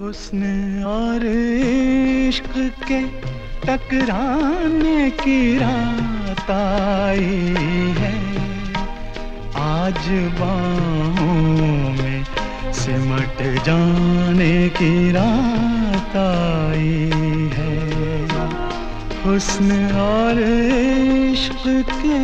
हुस्न और इश्क के टकराने की रात आई है। आज बाहों में सिमट जाने की रात आई है। हुस्न और इश्क के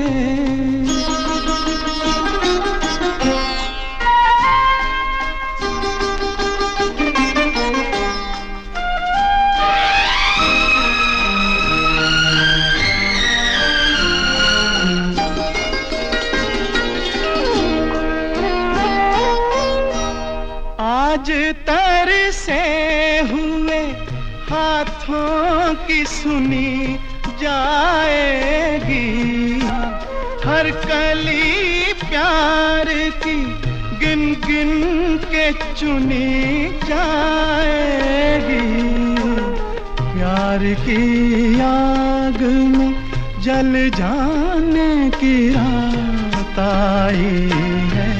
आज तरसे हुए हाथों की सुनी जाएगी। हर कली प्यार की गिन गिन के चुनी जाएगी। प्यार की आग में जल जाने की रात आई है।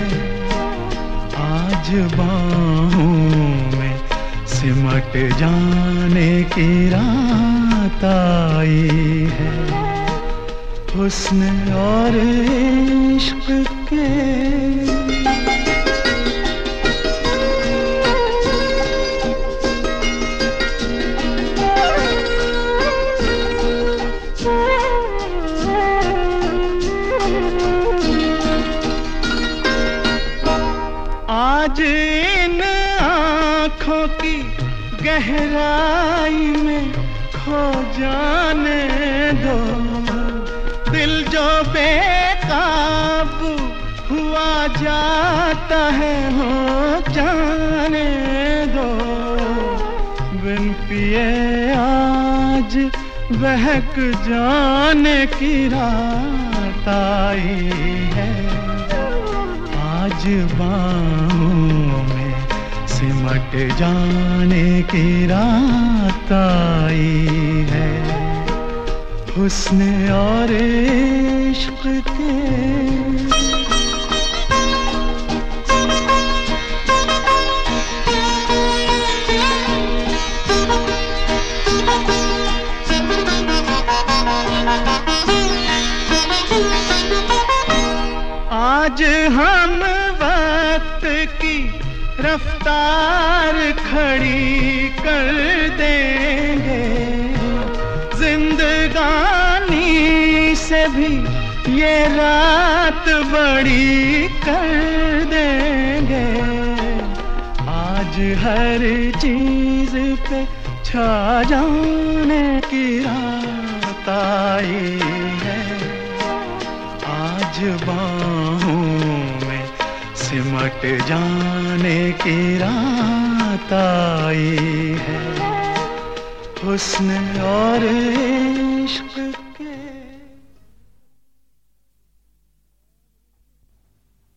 आज बाहों में सिमट जाने की रात आई है। हुस्न और इश्क के आज इन आँखों की गहराई में खो जाने दो। दिल जो बेकाबू हुआ जाता है हो जाने दो। बिन पिए आज बहक जाने की रात आई है। आज बाहों में सिमट जाने की रात आई है। हुस्न और इश्क के आज हम वक्त की रफ्तार खड़ी कर देंगे। जिंदगानी से भी ये रात बड़ी कर देंगे। आज हर चीज पे छा जाने की रात आई है। आज बाहों में सिमट जाने की रात आई है। हुस्न और इश्क के